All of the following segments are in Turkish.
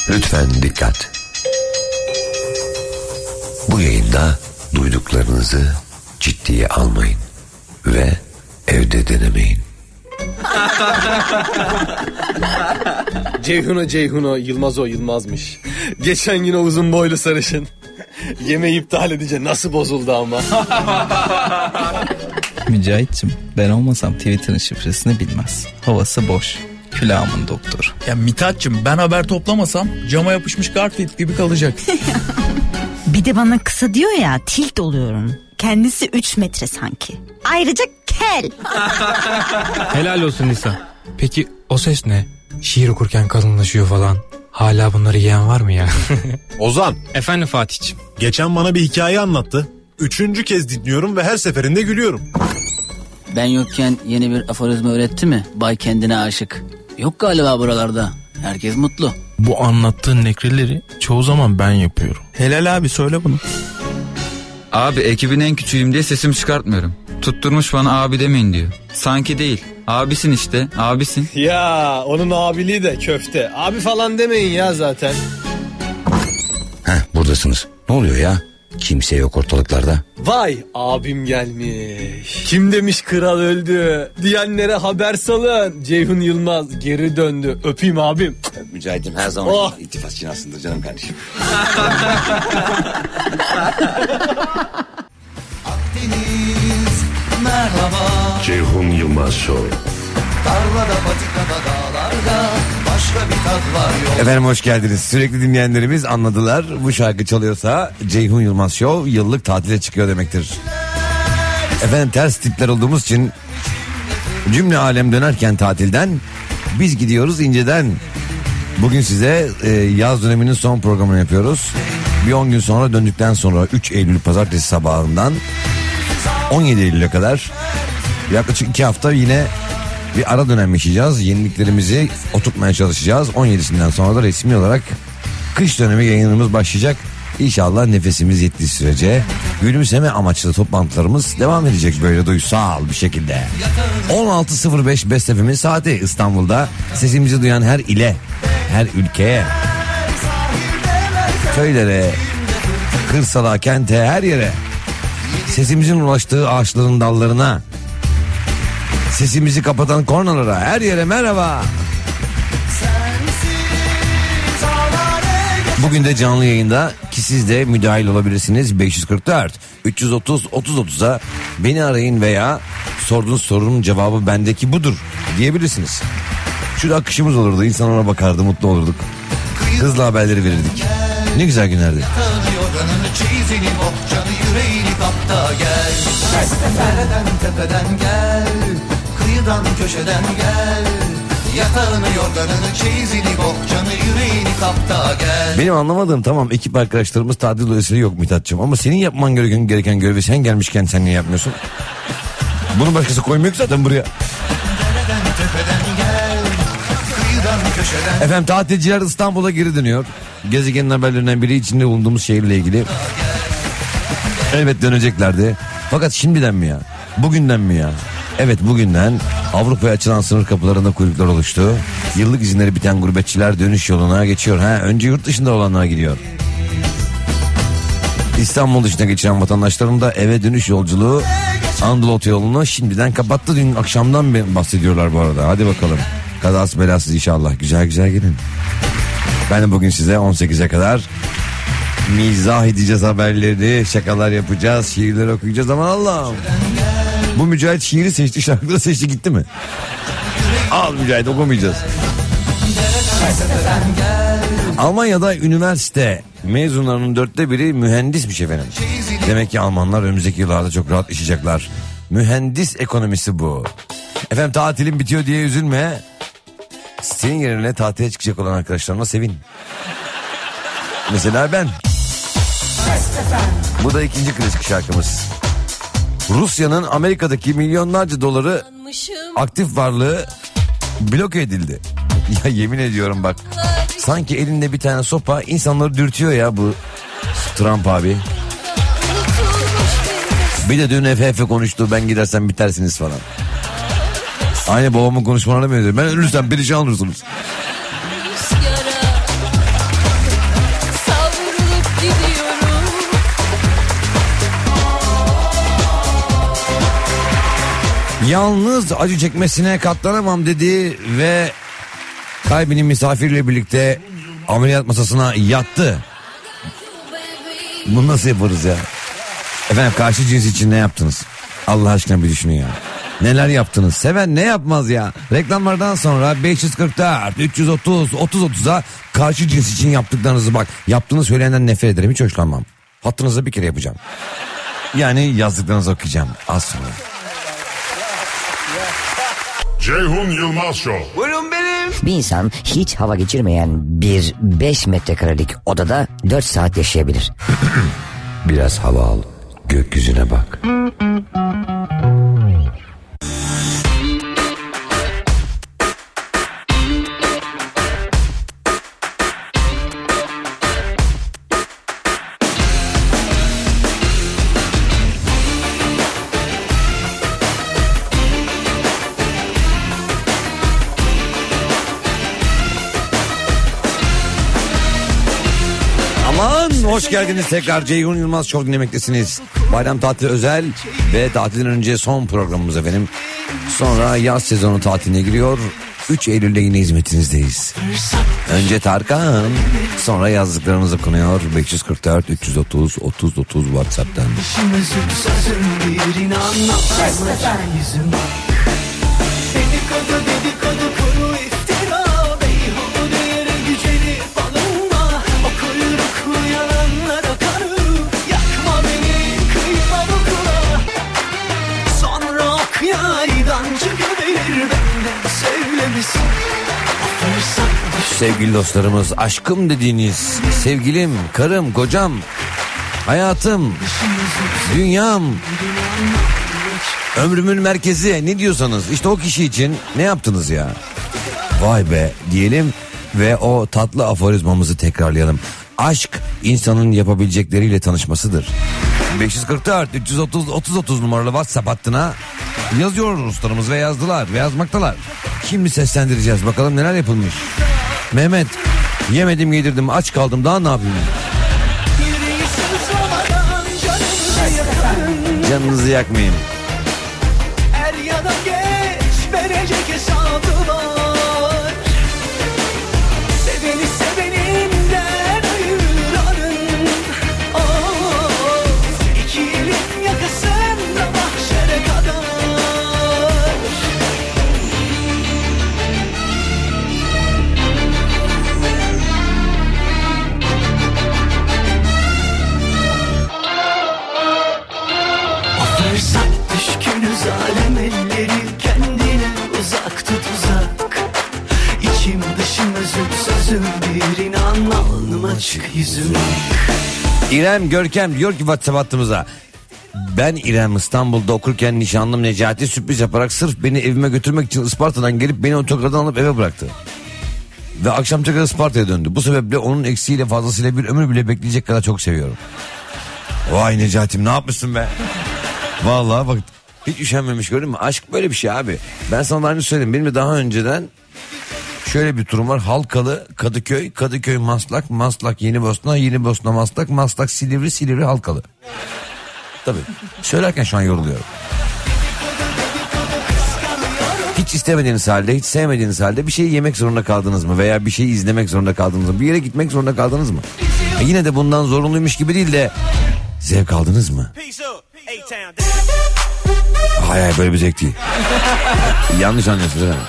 Lütfen dikkat. Bu yayında duyduklarınızı ciddiye almayın ve evde denemeyin. Ceyhun'a Yılmaz o Yılmaz'mış. Geçen gün o uzun boylu sarışın yemeği iptal edince nasıl bozuldu ama. Mücahit'cim, ben olmasam Twitter'ın şifresini bilmez. Havası boş. Külahımın doktoru. Ya Mithat'cığım, ben haber toplamasam cama yapışmış Garfield gibi kalacak. Bir de bana kısa diyor ya, tilt oluyorum. Kendisi 3 metre sanki. Ayrıca kel. Helal olsun Nisa. Peki o ses ne? Şiir okurken kalınlaşıyor falan. Hala bunları yiyen var mı ya? Ozan. Efendim Fatih'ciğim. Geçen bana bir hikaye anlattı. 3. kez dinliyorum ve her seferinde gülüyorum. Ben yokken yeni bir aforizma öğretti mi? Bay kendine aşık. Yok galiba buralarda. Herkes mutlu. Bu anlattığın nekreleri çoğu zaman ben yapıyorum. Helal abi, söyle bunu. Abi ekibin en küçüğüm diye sesimi çıkartmıyorum. Tutturmuş bana abi demeyin diyor. Sanki değil. Abisin işte, abisin. Ya onun abiliği de köfte. Abi falan demeyin ya zaten. Buradasınız. Ne oluyor ya? Kimse yok ortalıklarda. Vay abim gelmiş. Kim demiş kral öldü? Diyenlere haber salın. Ceyhun Yılmaz geri döndü. Öpeyim abim. Mücahit'im her zaman iltifat cinasında canım kardeşim. Akdeniz merhaba. Ceyhun Yılmaz Show. Tarlada, patikada, dağlarda başka bir tat var yok. Efendim hoş geldiniz. Sürekli dinleyenlerimiz anladılar. Bu şarkı çalıyorsa Ceyhun Yılmaz Show yıllık tatile çıkıyor demektir. Efendim ters tipler olduğumuz için cümle alem dönerken tatilden biz gidiyoruz inceden. Bugün size yaz döneminin son programını yapıyoruz. Bir 10 gün sonra döndükten sonra 3 Eylül pazartesi sabahından 17 Eylül'e kadar yaklaşık 2 hafta yine bir ara dönem yaşayacağız. Yeniliklerimizi oturtmaya çalışacağız. 17'sinden sonra da resmi olarak kış dönemi yayınımız başlayacak. İnşallah nefesimiz yettiği sürece gülümseme amaçlı toplantılarımız devam edecek böyle duygusal bir şekilde. 16.05 Best FM'in saati İstanbul'da. Sesimizi duyan her ile, her ülkeye, köylere, kırsala, kente, her yere, sesimizin ulaştığı ağaçların dallarına, sesimizi kapatan kornalara, her yere merhaba. Bugün de canlı yayında ki siz de müdahil olabilirsiniz. 544 330 3030'a beni arayın veya sorduğunuz sorunun cevabı bendeki budur diyebilirsiniz. Şurada akışımız olurdu, insan ona bakardı, mutlu olurduk. Hızlı haberleri verirdik. Ne güzel günlerdi. Tepeden gel, kıyıdan köşeden gel. Yatağını, yorganını, çeyizini, bohçanı, yüreğini kap da gel. Benim anlamadığım, tamam ekip arkadaşlarımız tatil dolayısıyla yok Mithat'cığım, ama senin yapman gereken görevi sen gelmişken sen niye yapmıyorsun? Bunu başkası koymuyor ki zaten buraya. Efendim tatilciler İstanbul'a geri dönüyor. Gezegenin haberlerinden biri içinde bulunduğumuz şehirle ilgili. Elbet döneceklerdi. Fakat şimdiden mi ya? Bugünden mi ya? Evet, bugünden Avrupa'ya açılan sınır kapılarında kuyruklar oluştu. Yıllık izinleri biten gurbetçiler dönüş yoluna geçiyor. Önce yurt dışında olanlar gidiyor. İstanbul dışına geçen vatandaşların da eve dönüş yolculuğu Anadolu Otoyolu'nu şimdiden kapattı. Dün akşamdan bahsediyorlar bu arada. Hadi bakalım. Kazası belasız inşallah. Güzel güzel gelin. Ben de bugün size 18'e kadar mizah edeceğiz haberleri, şakalar yapacağız, şiirler okuyacağız. Aman Allah'ım. Bu Mücahit şiiri seçti, şarkıları seçti, gitti mi? Al Mücahit, okumayacağız. Almanya'da üniversite mezunlarının 1/4 mühendismiş efendim. Demek ki Almanlar önümüzdeki yıllarda çok rahat yaşayacaklar. Mühendis ekonomisi bu. Efendim tatilin bitiyor diye üzülme. Senin yerine tatile çıkacak olan arkadaşlarına sevin. Mesela ben. Bu da ikinci klasik şarkımız. Rusya'nın Amerika'daki milyonlarca doları aktif varlığı bloke edildi. Ya yemin ediyorum bak. Sanki elinde bir tane sopa insanları dürtüyor ya bu Trump abi. Bir de dün FF konuştu, ben gidersem bitersiniz falan. Aynı babamın konuşmalarına benziyor. Ben ölürsem perişan olursunuz. Yalnız acı çekmesine katlanamam dedi ve kalbinin misafirle birlikte ameliyat masasına yattı. Bunu nasıl yaparız ya? Efendim karşı cins için ne yaptınız? Allah aşkına bir düşünün ya. Neler yaptınız? Seven ne yapmaz ya? Reklamlardan sonra 544 330 3030'a karşı cins için yaptıklarınızı bak. Yaptığını söyleyenden nefret ederim, hiç hoşlanmam. Hattınızda bir kere yapacağım. Yani yazdıklarınızı okuyacağım az sonra. Ceyhun Yılmaz Show. Buyurun benim. Bir insan hiç hava geçirmeyen bir 5 metrekarelik odada 4 saat yaşayabilir. Biraz hava al, gökyüzüne bak. Hoş geldiniz tekrar, Ceyhun Yılmaz Show dinlemektesiniz. Bayram tatili özel ve tatilden önce son programımız efendim. Sonra yaz sezonu tatiline giriyor. 3 Eylül'de yine hizmetinizdeyiz. Önce Tarkan, sonra yazdıklarımız okunuyor. 544 330 3030 WhatsApp'tan. Dedikodu kuru iftira, beyhude yere güceni balınma. O kuyruklu yalanlara karı, yakma beni, kıyma dokuna. Sonra ok yaydan çıkıverir, benden sevlemesin. Sevgili dostlarımız, aşkım dediğiniz, sevgilim, karım, kocam, hayatım, dünyam, ömrümün merkezi, ne diyorsanız işte o kişi için ne yaptınız ya? Vay be diyelim ve o tatlı aforizmamızı tekrarlayalım. Aşk insanın yapabilecekleriyle tanışmasıdır. 544 330 3030 numaralı WhatsApp hattına yazıyor dostlarımız ve yazdılar ve yazmaktalar. Şimdi seslendireceğiz, bakalım neler yapılmış. Mehmet, yemedim yedirdim aç kaldım, daha ne yapayım? Canınızı yakmayayım. Er ya da geç verecek hesabı var. Seveni seveninden ayıranın. İki elin yakasında mahşere kadar. Fırsat düşkünü zalim elleri, kendine uzak tut uzak. İçim dışım özüm sözüm bir inan, alnıma açık yüzüm. İrem Görkem diyor ki WhatsApp hattımıza: ben İrem İstanbul'da okurken nişanlım Necati sürpriz yaparak sırf beni evime götürmek için Isparta'dan gelip beni otogardan alıp eve bıraktı. Ve akşam tekrar Isparta'ya döndü. Bu sebeple onun eksiğiyle fazlasıyla bir ömür bile bekleyecek kadar çok seviyorum. Vay Necati'm, ne yapmışsın be? Vallahi bak, hiç üşenmemiş, gördün mü? Aşk böyle bir şey abi. Ben sana daha önce söyledim. Benim de daha önceden şöyle bir durum var. Halkalı, Kadıköy, Kadıköy Maslak, Maslak Yenibosna, Yenibosna Maslak, Maslak Silivri, Silivri Halkalı. Tabii. Söylerken şu an yoruluyorum. Hiç istemediğiniz halde, hiç sevmediğiniz halde bir şeyi yemek zorunda kaldınız mı? Veya bir şeyi izlemek zorunda kaldınız mı? Bir yere gitmek zorunda kaldınız mı? Yine de bundan zorunluymuş gibi değil de zevk aldınız mı? Hayır, böyle bir zevk değil. Yanlış anlıyorsunuz değil mi?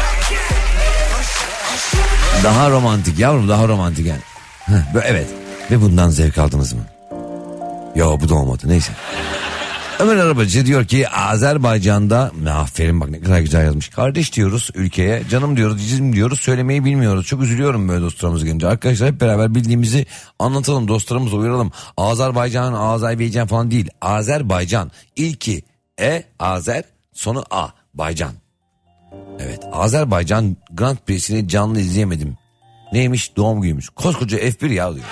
Daha romantik yavrum, daha romantik yani. Evet. Ve bundan zevk aldınız mı? Yo, bu da olmadı, neyse. Ömer Arabacı diyor ki Azerbaycan'da, aferin bak ne kadar güzel yazmış. Kardeş diyoruz ülkeye, canım diyoruz, cicim diyoruz, söylemeyi bilmiyoruz. Çok üzülüyorum böyle dostlarımız gelince. Arkadaşlar hep beraber bildiğimizi anlatalım, dostlarımızı uyaralım. Azerbaycan falan değil. Azerbaycan. İlki Azer, sonu A. Baycan. Evet, Azerbaycan Grand Prix'sini canlı izleyemedim. Neymiş? Doğum günüymüş. Koskoca F1 ya diyor.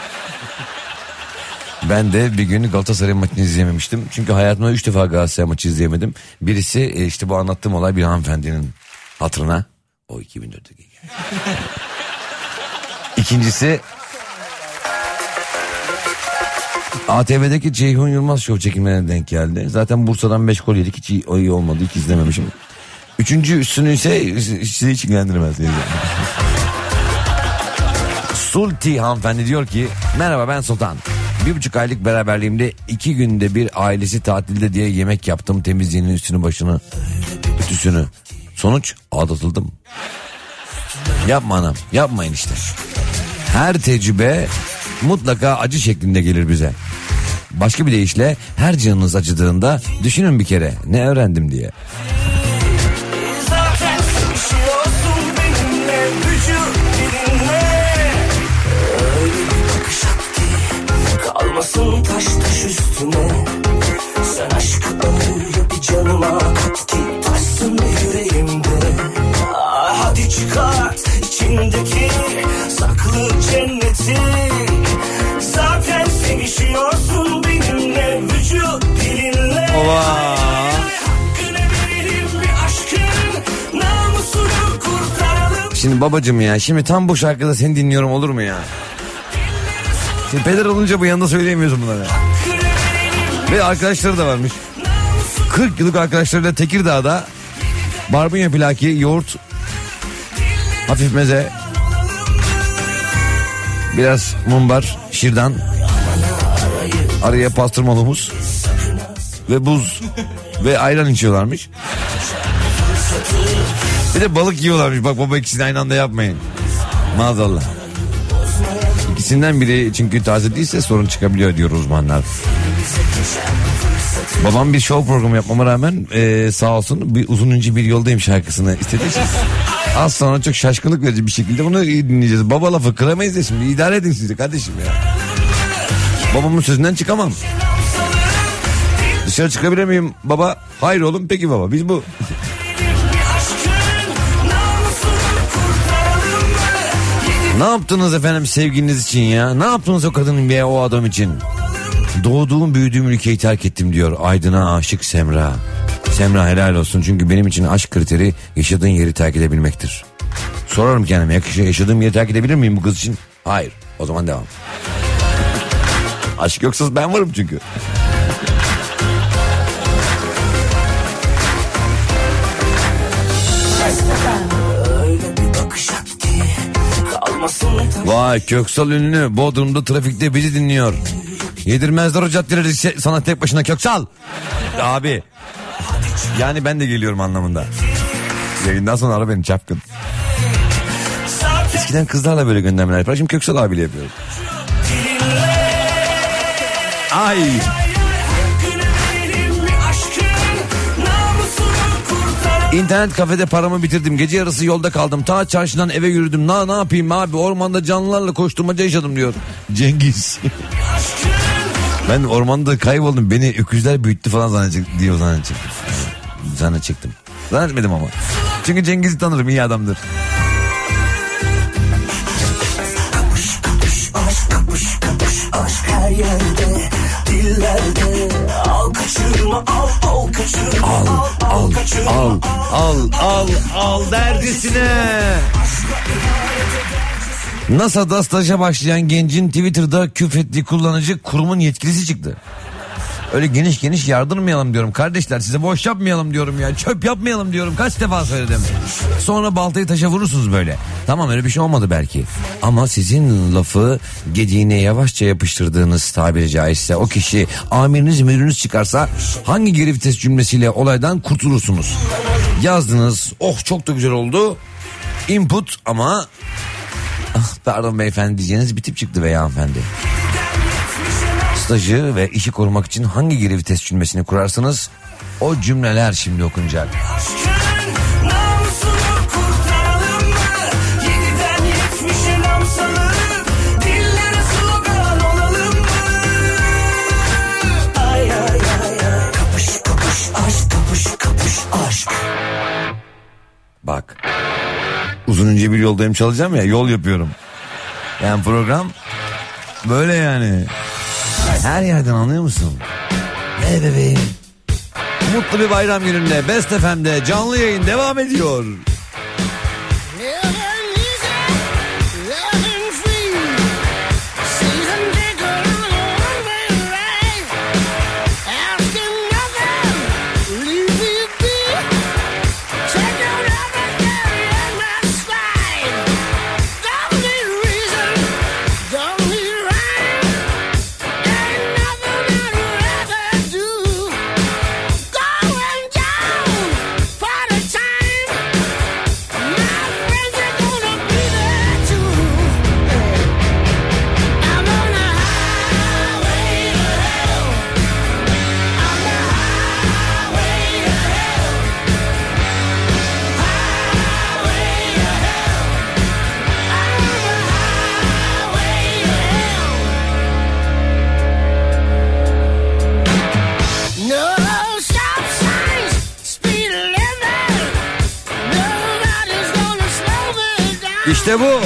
Ben de bir gün Galatasaray maçını izleyememiştim. Çünkü hayatımda 3 defa Galatasaray maçı izleyemedim. Birisi işte bu anlattığım olay bir hanımefendinin hatırına. O 2004'te. İkincisi ATV'deki Ceyhun Yılmaz Show çekimlerine denk geldi. Zaten Bursa'dan 5 gol yedik. Hiç iyi olmadı. Hiç izlememişim. Üçüncüsünü ise sizi hiç ilgilendirmez. Sulti hanımefendi diyor ki merhaba ben Sultan. 1,5 aylık beraberliğimde 2 günde bir ailesi tatilde diye yemek yaptım. Temizliğinin üstünü başını ütüsünü. Sonuç aldatıldım. Yapma anam, yapmayın işte. Her tecrübe mutlaka acı şeklinde gelir bize. Başka bir deyişle her canınız acıdığında düşünün bir kere ne öğrendim diye. Kalmasın taş taş üstüne. Sen aşkı öyle bir canıma kat ki taşsın yüreğimde. Hadi çıkart içindeki saklı cenneti. Zaten sevişiyorsun benimle vücut dilinle. Hakkını verelim bir aşkın namusunu kurtaralım. Şimdi babacığım ya şimdi tam bu şarkıda seni dinliyorum olur mu ya? Şimdi peder olunca bu yanında söyleyemiyorsun bunları. Ve arkadaşları da varmış. 40 yıllık arkadaşlarıyla Tekirdağ'da barbunya plaki, yoğurt, hafif meze, biraz mumbar, şirdan, araya pastırmalı muz ve buz ve ayran içiyorlarmış. Bir de balık yiyorlarmış. Bak baba ikisini aynı anda yapmayın. Maazallah. İkisinden biri çünkü taze değilse sorun çıkabiliyor diyor uzmanlar. Babam bir show programı yapmama rağmen sağ olsun bir uzun ince bir yoldayım şarkısını istediği için. Az sonra çok şaşkınlık verici bir şekilde bunu dinleyeceğiz. Baba lafı kıramayız ya şimdi, idare edin sizi kardeşim ya. Babamın sözünden çıkamam. Dışarı çıkabilir miyim baba? Hayır oğlum, peki baba, biz bu. Ne yaptınız efendim sevgiliniz için ya? Ne yaptınız o kadının veya o adam için? Doğduğum büyüdüğüm ülkeyi terk ettim diyor Aydın'a aşık Semra. Semra helal olsun, çünkü benim için aşk kriteri yaşadığın yeri terk edebilmektir. Sorarım kendime, yaşadığım yeri terk edebilir miyim bu kız için? Hayır, o zaman devam. Aşk yoksa ben varım çünkü. Vay, Köksal ünlü Bodrum'da trafikte bizi dinliyor. Yedirmezler o caddeleri sana tek başına Köksal. Abi. Yani ben de geliyorum anlamında. Yayından sonra ara beni çapkın. Eskiden kızlarla böyle göndermeler yapar. Şimdi Köksal abiyle yapıyorum. Ay. İnternet kafede paramı bitirdim. Gece yarısı yolda kaldım. Ta çarşıdan eve yürüdüm. Ne yapayım abi? Ormanda canlılarla koşturmaca yaşadım diyor Cengiz. Ben ormanda kayboldum. Beni öküzler büyüttü falan zannedecektim. Zannetmedim ama. Çünkü Cengiz'i tanırım, iyi adamdır. Kapış kapış aşk, kapış kapış aşk her yerde, dillerde. Al kaçırma, al kaçırma, al kaçırma, al derdisine. NASA'da staja başlayan gencin Twitter'da küfrettiği kullanıcı kurumun yetkilisi çıktı. Öyle geniş geniş yardırmayalım diyorum kardeşler, size boş yapmayalım diyorum ya, çöp yapmayalım diyorum, kaç defa söyledim. Sonra baltayı taşa vurursunuz böyle. Tamam, öyle bir şey olmadı belki, ama sizin lafı gediğine yavaşça yapıştırdığınız, tabiri caizse o kişi amiriniz müdürünüz çıkarsa hangi geri vites cümlesiyle olaydan kurtulursunuz? Yazdınız, oh çok da güzel oldu, input ama pardon beyefendi diyeceğiniz bir tip çıktı veya hanımefendi. Stajı ve işi korumak için hangi geri vites cümlesini kurarsınız? O cümleler şimdi okunacak. Bak, uzun ince bir yoldayım çalacağım ya, yol yapıyorum. Yani program böyle yani. Her yerden, anlıyor musun? Ne bebeğim? Mutlu bir bayram gününde Best FM'de canlı yayın devam ediyor. İşte bu.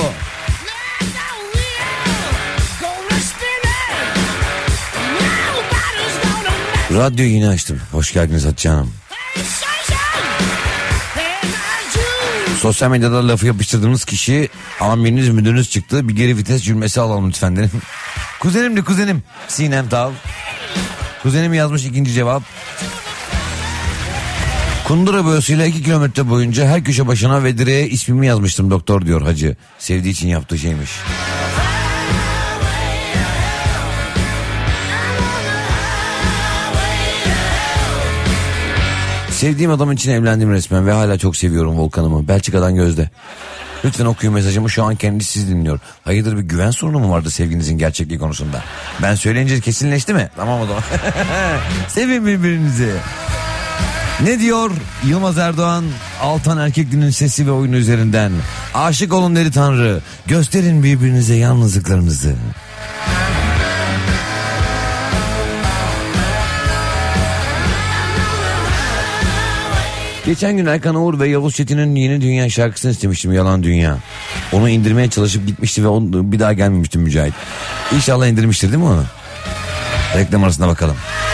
Radyoyu yine açtım. Hoş geldiniz Hatice Hanım. Sosyal medyada lafı yapıştırdığınız kişi amiriniz müdürünüz çıktı. Bir geri vites cümlesi alalım lütfen dedim. Kuzenim. Sinem Tav. Kuzenim yazmış ikinci cevap. Kundura boyasıyla 2 kilometre boyunca her köşe başına ve direğe ismimi yazmıştım doktor diyor hacı. Sevdiği için yaptığı şeymiş. Sevdiğim adam için evlendim resmen ve hala çok seviyorum Volkan'ımı. Belçika'dan Gözde. Lütfen okuyun mesajımı, şu an kendisi sizi dinliyor. Hayırdır, bir güven sorunu mu vardı sevginizin gerçekliği konusunda? Ben söyleyince kesinleşti mi? Tamam o zaman. Sevin birbirinizi. Ne diyor Yılmaz Erdoğan Altan Erkekli'nin sesi ve oyunu üzerinden? Aşık olun dedi Tanrı. Gösterin birbirinize yalnızlıklarınızı. Geçen gün Erkan Uğur ve Yavuz Çetin'in Yeni Dünya şarkısını istemiştim, Yalan Dünya. Onu indirmeye çalışıp gitmişti ve bir daha gelmemişti Mücahit. İnşallah indirmiştir değil mi onu? Reklam arasına bakalım.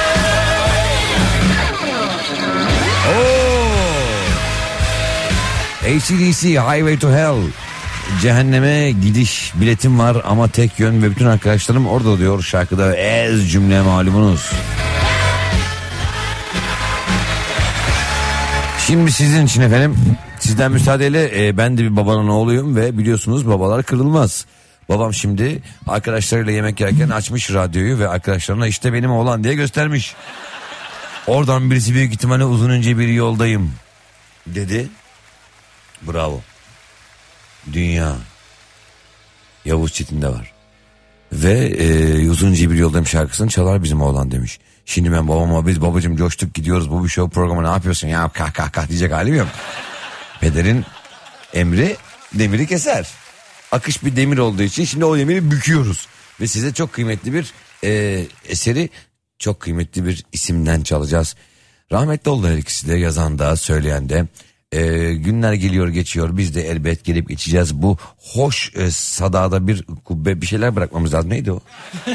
AC/DC Highway to Hell. Cehenneme gidiş biletim var ama tek yön ve bütün arkadaşlarım orada diyor şarkıda, ez cümle malumunuz. Şimdi sizin için efendim, sizden müsaadeyle ben de bir babanın oğluyum ve biliyorsunuz babalar kırılmaz. Babam şimdi arkadaşlarıyla yemek yerken açmış radyoyu ve arkadaşlarına işte benim oğlan diye göstermiş. Oradan birisi büyük ihtimalle uzun önce bir yoldayım dedi. Bravo. Dünya. Yavuz Çetin'de var. Ve uzun önce bir yoldayım şarkısını çalar bizim oğlan demiş. Şimdi ben babama, biz babacığım coştuk gidiyoruz, bu bir show programı, ne yapıyorsun ya, kah diyecek halim yok. Pederin emri demiri keser. Akış bir demir olduğu için şimdi o demiri büküyoruz. Ve size çok kıymetli bir eseri çok kıymetli bir isimden çalacağız. Rahmetli oldular ikisi de, yazan da söyleyen de. Günler geliyor geçiyor, biz de elbet gelip içeceğiz. Bu hoş sadada bir kubbe bir şeyler bırakmamız lazım. Neydi o?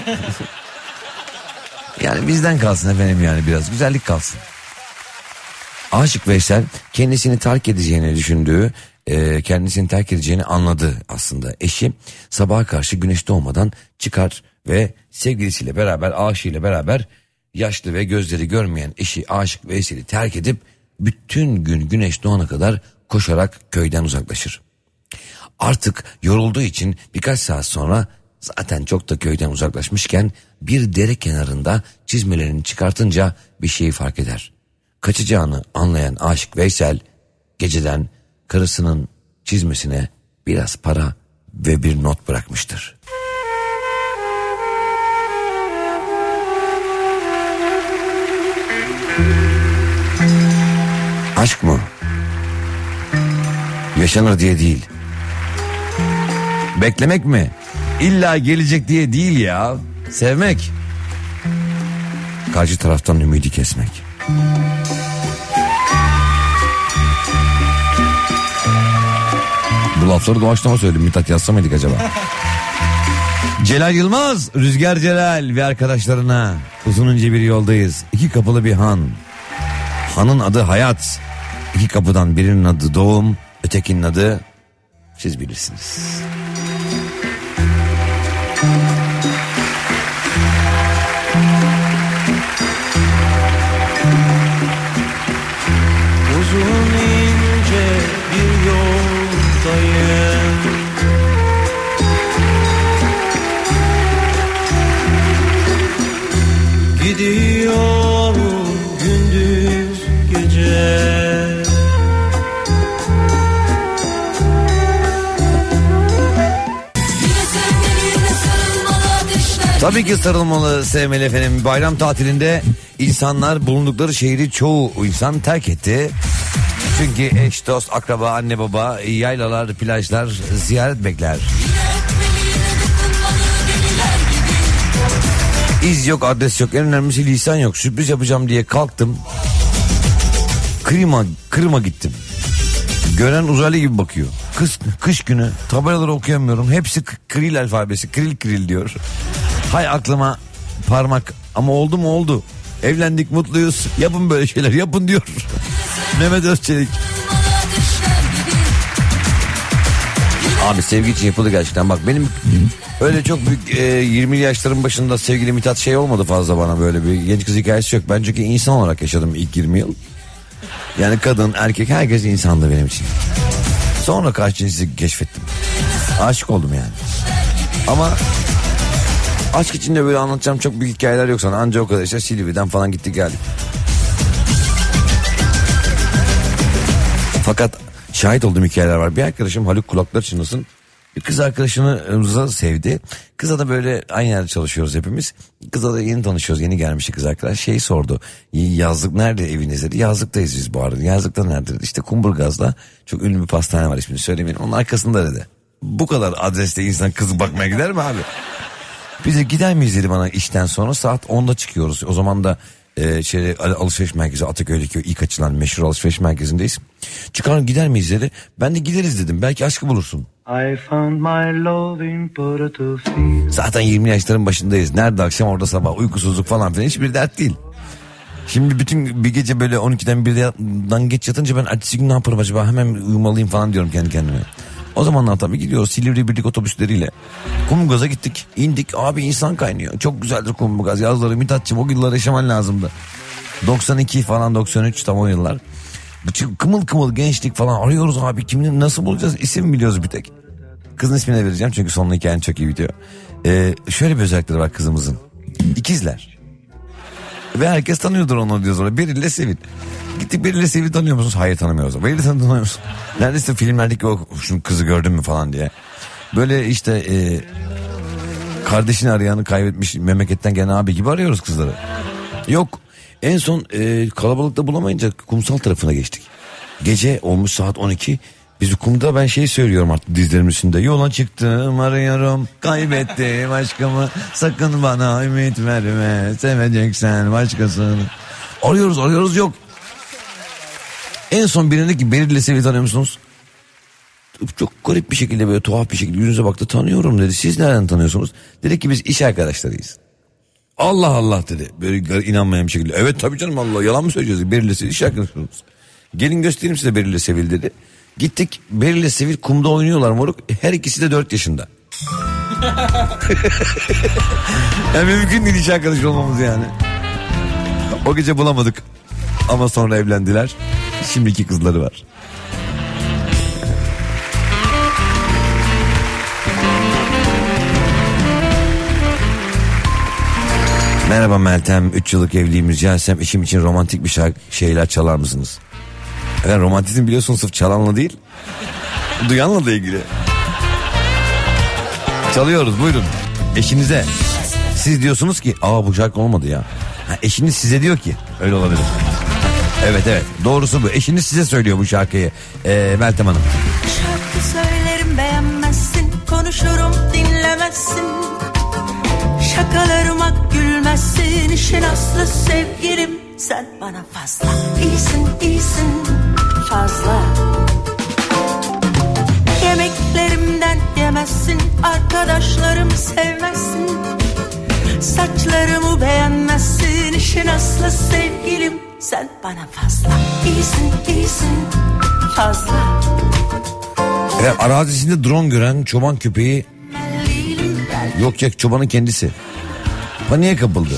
Yani bizden kalsın efendim, yani biraz güzellik kalsın. Aşık Veysel kendisini terk edeceğini düşündüğü, kendisini terk edeceğini anladı aslında. Eşi sabaha karşı güneş doğmadan çıkar ve sevgilisiyle beraber, aşığıyla beraber, yaşlı ve gözleri görmeyen eşi Aşık Veysel'i terk edip bütün gün güneş doğana kadar koşarak köyden uzaklaşır. Artık yorulduğu için birkaç saat sonra, zaten çok da köyden uzaklaşmışken, bir dere kenarında çizmelerini çıkartınca bir şeyi fark eder. Kaçacağını anlayan Aşık Veysel geceden karısının çizmesine biraz para ve bir not bırakmıştır. Aşk mı? Yaşanır diye değil. Beklemek mi? İlla gelecek diye değil ya. Sevmek. Karşı taraftan ümidi kesmek. Bu lafları doğaçlama söyledim. Mithat yazsa mıydık acaba? Celal Yılmaz, Rüzgar Celal ve arkadaşlarına uzun önce bir yoldayız. 2 kapılı bir han. Hanın adı Hayat. 2 kapıdan birinin adı Doğum, ötekinin adı siz bilirsiniz. Uzun ince bir yoldayım, gidiyorum gündüz gece. Tabii ki sarılmalı, sevmeli efendim. Bayram tatilinde insanlar bulundukları şehri çoğu insan terk etti. Çünkü eş, dost, akraba, anne baba, yaylalar, plajlar ziyaret bekler. İz yok, adres yok, en önemlisi lisan yok. Sürpriz yapacağım diye kalktım. Kırım'a gittim. Gören uzaylı gibi bakıyor. Kış günü tabelaları okuyamıyorum. Hepsi Kiril alfabesi. Kiril diyor. Hay aklıma parmak ama oldu mu oldu. Evlendik mutluyuz. Yapın böyle şeyler yapın diyor. Mehmet Özçelik. Abi sevgi için yapıldı gerçekten. Bak benim öyle çok büyük 20'li yaşların başında sevgili Mithat şey olmadı fazla bana, böyle bir genç kız hikayesi yok. Ben çünkü insan olarak yaşadım ilk 20 yıl. Yani kadın, erkek, herkes insandı benim için. Sonra karşı cinsi keşfettim. Aşık oldum yani. Ama aşk içinde böyle anlatacağım çok büyük hikayeler yok sana. Anca o kadar işte Silivri'den falan gittik geldik. Fakat şahit olduğum hikayeler var. Bir arkadaşım, Haluk kulakları çınlasın, bir kız arkadaşını sevdi. Kıza da böyle aynı yerde çalışıyoruz hepimiz. Kıza da yeni tanışıyoruz, yeni gelmişti kız arkadaş. Şey sordu, yazlık nerede eviniz dedi. Yazlıktayız biz bu arada. Yazlıkta nerede dedi. İşte Kumburgaz'da çok ünlü bir pastane var, ismini söylemeyin. Onun arkasında dedi. Bu kadar adreste insan kızı bakmaya gider mi abi? Bize gider miyiz dedi bana işten sonra. Saat 10'da çıkıyoruz. O zaman da alışveriş merkezi, Ataköy'deki ilk açılan meşhur alışveriş merkezindeyiz. Çıkalım gider miyiz dedi. Ben de gideriz dedim. Belki aşkı bulursun. Zaten 20 yaşların başındayız. Nerede akşam orada sabah, uykusuzluk falan filan hiçbir dert değil. Şimdi bütün bir gece böyle 12'den 1'den geç yatınca ben ertesi gün ne yaparım acaba, hemen uyumalıyım falan diyorum kendi kendime. O zamanlar tabii gidiyoruz Silivri birlik otobüsleriyle. Kumburgaz'a gittik, indik, abi insan kaynıyor. Çok güzeldir Kumburgaz yazları. Mithatçığım o yıllar yaşaman lazımdı. 92 falan 93 tam o yıllar. Kımıl kımıl gençlik falan, arıyoruz abi, kimini nasıl bulacağız, isim biliyoruz bir tek. Kızın ismini vereceğim çünkü sonunda hikayenin çok iyi bitiyor. Şöyle bir özellikleri var kızımızın. İkizler. Ve herkes tanıyordur onu diyor sonra. Beril ile Sevil. Gittik, Beril ile Sevil tanıyor musunuz? Hayır tanımıyoruz. Beril tanıyor musun? Neredeyse filmlerdeki o şunu kızı gördün mü falan diye. Böyle işte kardeşini arayanı kaybetmiş memleketten gelen abi gibi arıyoruz kızları. Yok. En son kalabalıkta bulamayınca kumsal tarafına geçtik. Gece olmuş saat 12. Biz kumda ben söylüyorum artık dizlerimin üstünde. Yola çıktım arıyorum, kaybettim aşkımı, sakın bana ümit verme, seveceksen başkasını. Arıyoruz yok. En son birine ki Beril'le Sevil tanıyor musunuz? Çok garip bir şekilde, böyle tuhaf bir şekilde yüzünüze baktı, tanıyorum dedi. Siz nereden tanıyorsunuz? Dedik ki biz iş arkadaşlarıyız. Allah Allah dedi. Böyle inanmayan bir şekilde. Evet tabii canım, Allah yalan mı söyleyeceğiz? Beril'le Sevil iş arkadaşlarımız. Gelin göstereyim size Beril'le Sevil dedi. Gittik, Beril'le Sevil kumda oynuyorlar moruk. Her ikisi de 4 yaşında. Yani mümkün değil iş arkadaşı olmamız yani. O gece bulamadık. Ama sonra evlendiler. Şimdiki kızları var. Merhaba Meltem, 3 yıllık evliyim, rica etsem eşim için romantik bir şeyler çalar mısınız? Yani romantizm biliyorsunuz sırf çalanla değil, duyanla da ilgili. Çalıyoruz, buyurun. Eşinize. Siz diyorsunuz ki bu şarkı olmadı ya. Eşiniz size diyor ki, öyle olabilir. Evet doğrusu bu. Eşiniz size söylüyor bu şarkıyı Meltem Hanım. Şarkı söylerim beğenmezsin, konuşurum dinlemezsin. Şakalarıma gülmezsin, işin aslı sevgilim. Sen bana fazla iyisin fazla. Yemeklerimden yemezsin, arkadaşlarım sevmezsin. Saçlarımı beğenmezsin, işin aslı sevgilim. Sen bana fazla iyisin fazla. Arazisinde drone gören çoban köpeği, yok ya çobanın kendisi, paniğe kapıldı.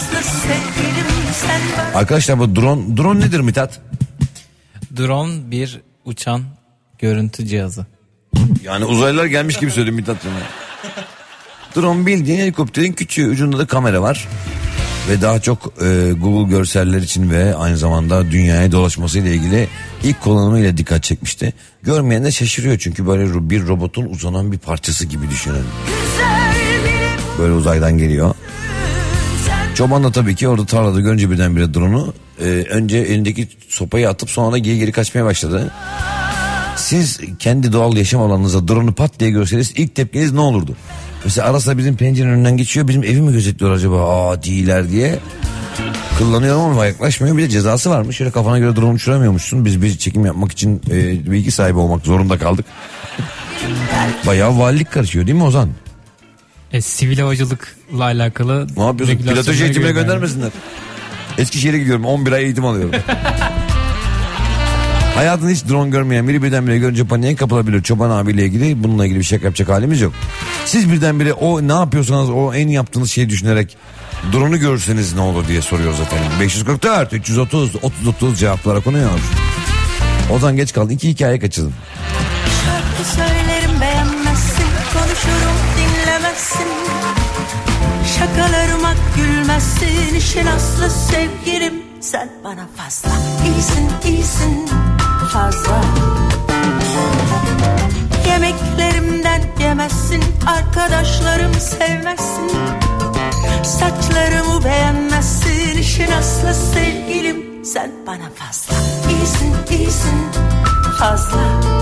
Arkadaşlar bu drone nedir Mithat? Drone bir uçan görüntü cihazı. Yani uzaylılar gelmiş gibi söyledim Mithat'cığım. Drone bildiğin helikopterin küçüğü, ucunda da kamera var. Ve daha çok Google görseller için ve aynı zamanda dünyaya dolaşmasıyla ilgili ilk kullanımıyla dikkat çekmişti. Görmeyen de şaşırıyor çünkü böyle bir robotun uzanan bir parçası gibi düşünün. Böyle uzaydan geliyor. Çoban da tabii ki orada tarlada görünce birdenbire drone'u önce elindeki sopayı atıp sonra da geri kaçmaya başladı. Siz kendi doğal yaşam alanınıza drone'u pat diye görseniz ilk tepkiniz ne olurdu? Mesela arasa bizim pencerenin önünden geçiyor, bizim evi mi gözetliyor acaba adiler diye. Kullanıyorum ama yaklaşmıyor. Bir de cezası varmış. Şöyle kafana göre drone uçuramıyormuşsun. Biz bir çekim yapmak için bilgi sahibi olmak zorunda kaldık. Bayağı valilik karışıyor değil mi Ozan? Sivil havacılıkla alakalı. Ne yapıyorsun? Pilotaj eğitimine göndermesinler. Eskişehir'e gidiyorum. 11 ay eğitim alıyorum. Hayatında hiç drone görmeyen biri birdenbire görünce paniğe kapılabilir. Çoban abiyle ilgili bununla ilgili bir şey yapacak halimiz yok. Siz birdenbire o ne yapıyorsanız o en yaptığınız şeyi düşünerek drone'u görseniz ne olur diye soruyoruz efendim. 544 330 30 cevaplara konuyor. Ozan geç kaldın. 2 hikaye kaçırdın. Şarkı söylerim beğenmezsin, konuşurum dinlemezsin. Şakalarıma gülmezsin, işin aslı sevgilim. Sen bana fazla iyisin fazla. Yemeklerimden yemezsin, arkadaşlarım sevmezsin. Saçlarımı beğenmezsin, işin aslı sevgilim. Sen bana fazla iyisin fazla.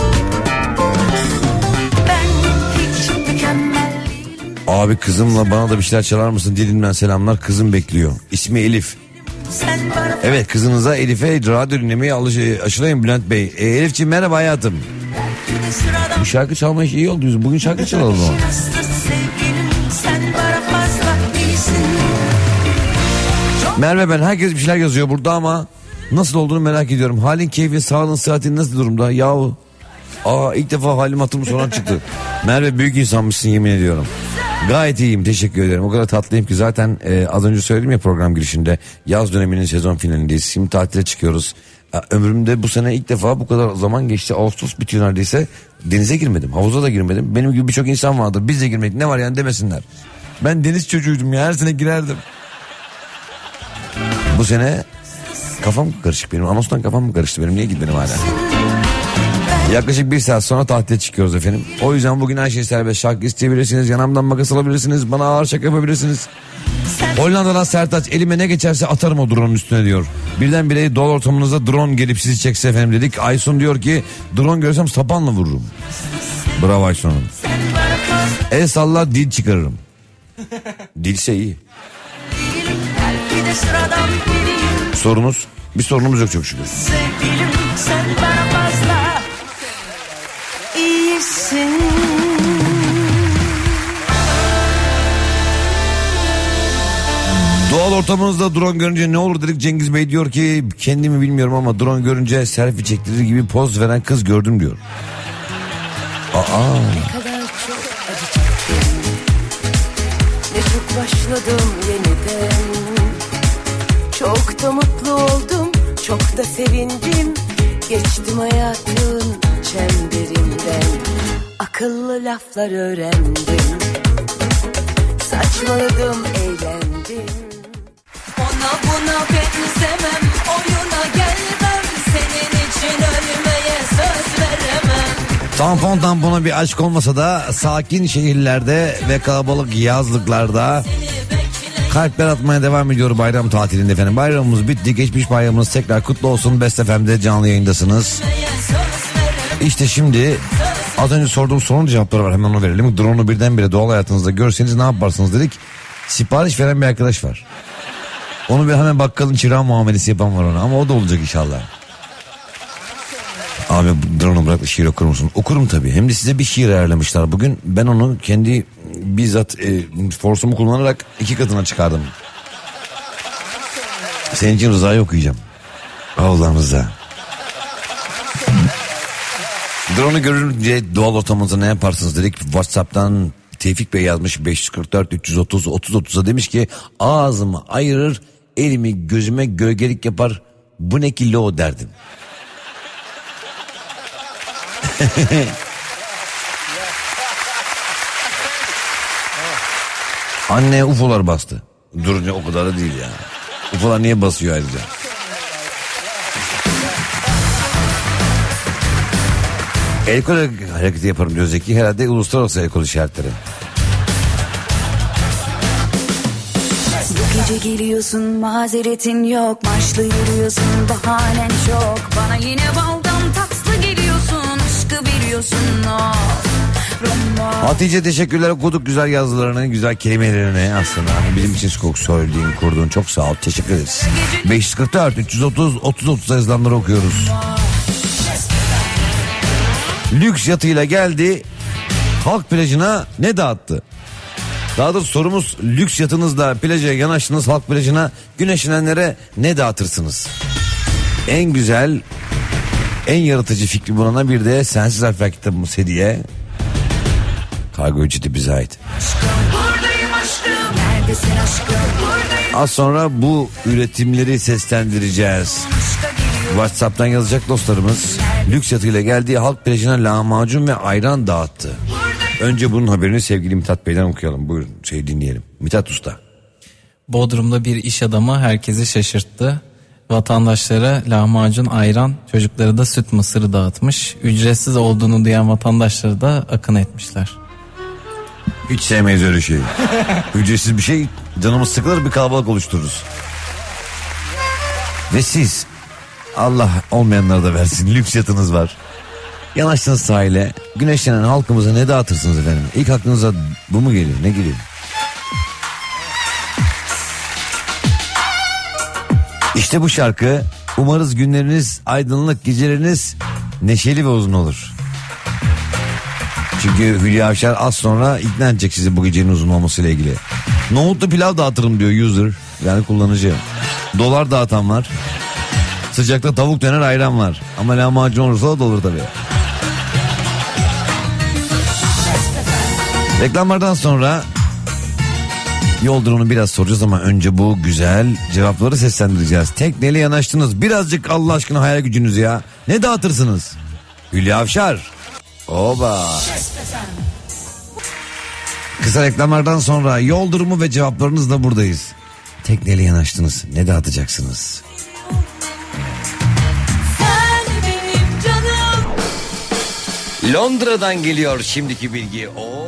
Ben hiç mükemmel değilim. Abi kızımla bana da bir şeyler çalar mısın? Dilimden selamlar, kızım bekliyor. İsmi Elif. Evet, kızınıza Elif'e radyo dinlemeyi aşılayın Bülent Bey. Elif'ciğim merhaba hayatım. Bu şarkı çalma işi iyi oldu. Bugün şarkı çalalım o. Merve ben, herkes bir şeyler yazıyor burada ama nasıl olduğunu merak ediyorum. Halin, keyfin, sağlığın, sıhhatin nasıl durumda? Yahu. İlk defa halim hatırım sonra çıktı. Merve büyük insanmışsın yemin ediyorum. Gayet iyiyim, teşekkür ederim. O kadar tatlıyım ki zaten az önce söyledim ya program girişinde. Yaz döneminin sezon finalindeyiz. Şimdi tatile çıkıyoruz. Ömrümde bu sene ilk defa bu kadar zaman geçti. Ağustos bitiyor neredeyse. Denize girmedim, havuza da girmedim. Benim gibi birçok insan vardır. Biz de girmedik, ne var yani demesinler. Ben deniz çocuğuydum ya, her sene girerdim. Bu sene kafam karışık benim. Anonstan kafam mı karıştı benim? Niye gitmedim hala? Yaklaşık 1 saat sonra tatile çıkıyoruz efendim. O yüzden bugün her şey serbest. Şarkı isteyebilirsiniz, yanımdan makas alabilirsiniz, bana ağır şaka yapabilirsiniz. Hollanda'dan Sertaç, elime ne geçerse atarım o drone'un üstüne diyor. Birdenbire doğal ortamınızda drone gelip sizi çekse efendim dedik. Aysun diyor ki drone görsem sapanla vururum. Bravo Aysun Hanım. El salla, dil çıkarırım. Dilse iyi. Sorunuz? Bir sorunumuz yok çok şükür. Sevgilim sen bana fazla iyisin. Doğal ortamınızda drone görünce ne olur dedik. Cengiz Bey diyor ki kendimi bilmiyorum ama drone görünce selfie çektirir gibi poz veren kız gördüm diyor. Ne kadar çok acı çektim, ne çok başladım yeniden. Çok da mutlu oldum, çok da sevindim. Geçtim hayatın çemberinden. Akıllı laflar öğrendim, saçmaladım, eğlendim. Ona buna benzemem, oyuna gelmem. Senin için ölmeye söz veremem. Tampon tampona bir aşk olmasa da sakin şehirlerde ve kalabalık yazlıklarda kalpler atmaya devam ediyor bayram tatilinde efendim. Bayramımız bitti, geçmiş bayramınız tekrar kutlu olsun. Best FM'de canlı yayındasınız. İşte şimdi az önce sorduğum sorunun cevapları var, hemen onu verelim. Drone'u birdenbire doğal hayatınızda görseniz ne yaparsınız dedik. Sipariş veren bir arkadaş var. Onu bir hemen bakkalın çırağı muamelesi yapan var ona, ama o da olacak inşallah. Abi drone'u bırak da şiir okur musun? Okurum tabii. Hem de size bir şiir ayarlamışlar bugün. Ben onu kendi bizzat forsumu kullanarak 2 katına çıkardım. Senin için Rıza'yı okuyacağım. Allah'ım Rıza. Drone'u görünce doğal ortamınızda ne yaparsınız dedik. WhatsApp'tan Tevfik Bey yazmış 544 330 30 demiş ki ağzımı ayırır, elimi gözüme gölgelik yapar, bu ne ki lo derdim. Anne UFO'lar bastı. Durunca o kadar da değil yani. UFO'lar niye basıyor ayrıca? El kol hareketi yaparım diyor Zeki. Herhalde uluslararası el kol işaretleri. Bu gece geliyorsun, mazeretin yok. Marşlı yürüyorsun, bahanen çok. Bana yine baldan tatlı geliyorsun. Aşkı biliyorsun, oh. Hatice teşekkürler, okuduk güzel yazılarını, güzel kelimelerini aslında. Hani bizim için çok söylediğin, kurduğun çok sağ ol. Teşekkür ederiz. 544 330 30 yazılanları okuyoruz. Lüks yatıyla geldi. Halk plajına ne dağıttı? Daha doğrusu sorumuz, lüks yatınızla plaja yanaştınız, halk plajına güneşlenenlere ne dağıtırsınız? En güzel, en yaratıcı fikri bulana bir de Sensiz Harfler kitabımız hediye. Kargo ücreti bize ait. Az sonra bu üretimleri seslendireceğiz. WhatsApp'tan yazacak dostlarımız. Lüks yatıyla geldiği halk plajına lahmacun ve ayran dağıttı. Önce bunun haberini sevgili Mithat Bey'den okuyalım. Buyurun dinleyelim. Mithat Usta. Bodrum'da bir iş adamı herkesi şaşırttı. Vatandaşlara lahmacun, ayran, çocuklara da süt mısırı dağıtmış. Ücretsiz olduğunu duyan vatandaşları da akın etmişler. Hiç sevmeyiz öyle şeyi. Ücretsiz bir şey, canımız sıkılır, bir kalabalık oluştururuz. Ve siz, Allah olmayanlara da versin, lüks yatınız var. Yanaştınız sahile, güneşlenen halkımıza ne dağıtırsınız efendim? İlk aklınıza bu mu geliyor, ne geliyor? İşte bu şarkı, umarız günleriniz aydınlık, geceleriniz neşeli ve uzun olur. Çünkü Hülya Avşar az sonra ikna edecek sizi bu gecenin uzun olmasıyla ilgili. Nohutlu pilav dağıtırım diyor user, yani kullanıcı. Dolar dağıtan var. Sıcakta tavuk döner, ayran var. Ama lahmacun olursa da olur tabii. Reklamlardan sonra yol durumunu biraz soracağız ama önce bu güzel cevapları seslendireceğiz. Tekneyle yanaştınız. Birazcık Allah aşkına hayal gücünüz ya. Ne dağıtırsınız? Hülya Avşar. Oba. Kısa reklamlardan sonra yol durumu ve cevaplarınızla buradayız. Tekneyle yanaştınız. Ne dağıtacaksınız? Londra'dan geliyor şimdiki bilgi.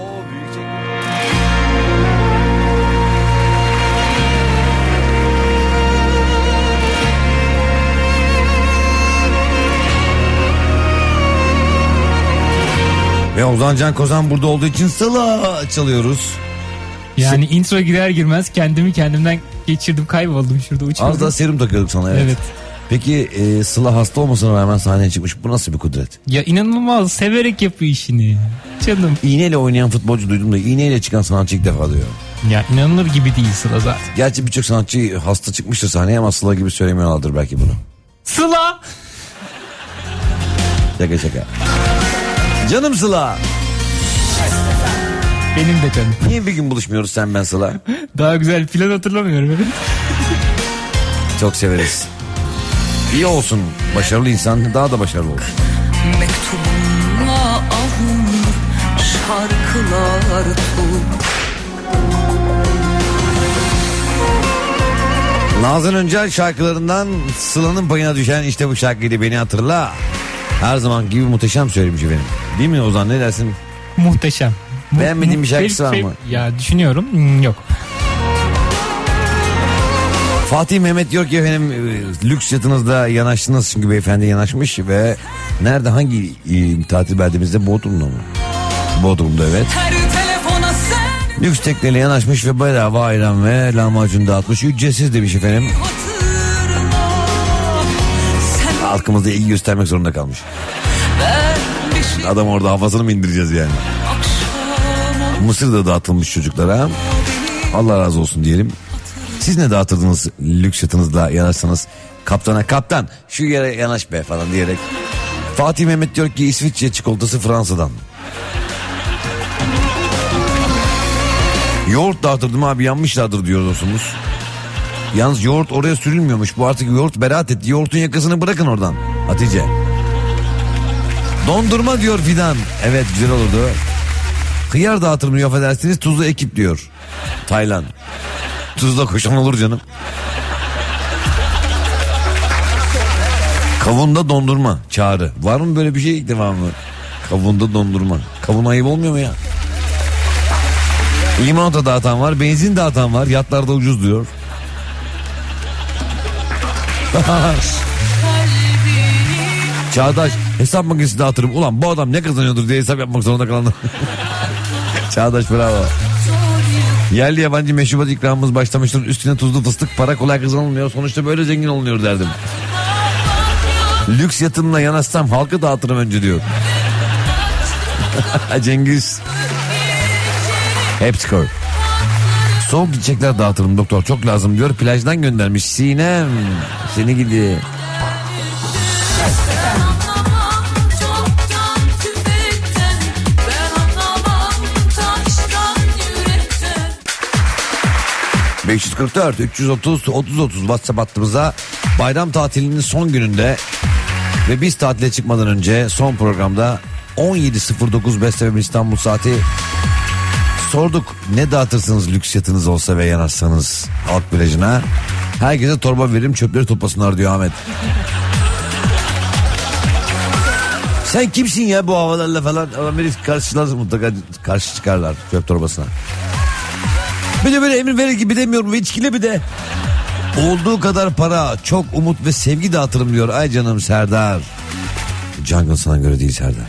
Ve Ozan Can Kozan burada olduğu için Sıla çalıyoruz. Yani intro girer girmez kendimden geçirdim, kayboldum şurada uçurdum. Az daha serum takıyorduk sana, evet. Peki Sıla hasta olmasına rağmen sahneye çıkmış, bu nasıl bir kudret? Ya inanılmaz, severek yapıyor işini. Canım. İğneyle oynayan futbolcu duydum da iğneyle çıkan sanatçı ilk defa diyor. Ya inanılır gibi değil Sıla zaten. Gerçi birçok sanatçı hasta çıkmıştır sahneye ama Sıla gibi söylemiyorlardır belki bunu. Sıla! Şaka. Canım Sıla. Benim de canım. Niye bir gün buluşmuyoruz sen ben Sıla? Daha güzel plan hatırlamıyorum. Çok severiz. İyi olsun, başarılı insan daha da başarılı olur. Mektubumla alınır şarkılar tut. Nazan Öncel şarkılarından Sıla'nın payına düşen işte bu şarkıydı, beni hatırla. Her zaman gibi muhteşem söylemiş efendim. Değil mi Ozan, ne dersin? Muhteşem. Beğenmediğin bir şarkısı var mı? Ya düşünüyorum, yok. Fatih Mehmet diyor ki efendim lüks yatınızda yanaştınız, çünkü beyefendi yanaşmış ve nerede, hangi tatil beldemizde? Bodrum'da mı? Bodrum'da, evet. Lüks tekneyle yanaşmış ve bedava ayran ve lahmacun dağıtmış, ücretsiz demiş efendim. Halkımızda ilgi göstermek zorunda kalmış. Adam orada havasını mı indireceğiz yani? Mısır da dağıtılmış çocuklara. Allah razı olsun diyelim. Siz ne dağıtırdınız lüks yatınızla yanaşsanız? Kaptana, kaptan şu yere yanaş be falan diyerek. Fatih Mehmet diyor ki İsviçre çikolatası Fransa'dan. Yoğurt dağıtırdım abi, yanmışlardır diyor dostumuz. Yalnız yoğurt oraya sürülmüyormuş. Bu artık yoğurt beraat etti. Yoğurtun yakasını bırakın oradan Hatice. Dondurma diyor Fidan. Evet, güzel olurdu. Hıyar dağıtırım diyor, affedersiniz, tuzlu ekip diyor Taylan. Tuzla koşan olur canım. Kavunda dondurma Çağrı. Var mı böyle bir şey, devamlı? Kavunda dondurma. Kavun ayıp olmuyor mu ya? Limonata dağıtan var, benzin dağıtan var. Yatlarda ucuz diyor. Çağdaş Hesap makinesi dağıtırım. Ulan bu adam ne kazanıyordur diye hesap yapmak zorunda kalanlar. Çağdaş bravo. Yerli yabancı meşrubat ikramımız başlamıştır. Üstüne tuzlu fıstık, para kolay kazanılmıyor. Sonuçta böyle zengin olunuyor derdim. Lüks yatımla yanaşsam halkı dağıtırım önce diyor. Cengiz. Hepskor. Soğuk çiçekler dağıtırım doktor, çok lazım diyor. Plajdan göndermiş Sinem. Seni gidi. ...544 330 30 WhatsApp hattımıza bayram tatilinin son gününde ve biz tatile çıkmadan önce son programda 17.09 Best FM İstanbul saati sorduk. Ne dağıtırsınız lüks yatınız olsa ve yanaşsanız halk plajına? Herkese torba veririm, çöpleri toplasınlar diyor Ahmet. Sen kimsin ya bu havalarla falan? Amerika karşılar, mutlaka karşı çıkarlar çöp torbasına. Bir de böyle emir verir gibi demiyorum ve içkili bir de. Olduğu kadar para, çok umut ve sevgi dağıtırım diyor. Ay canım Serdar. Jungle sana göre değil Serdar.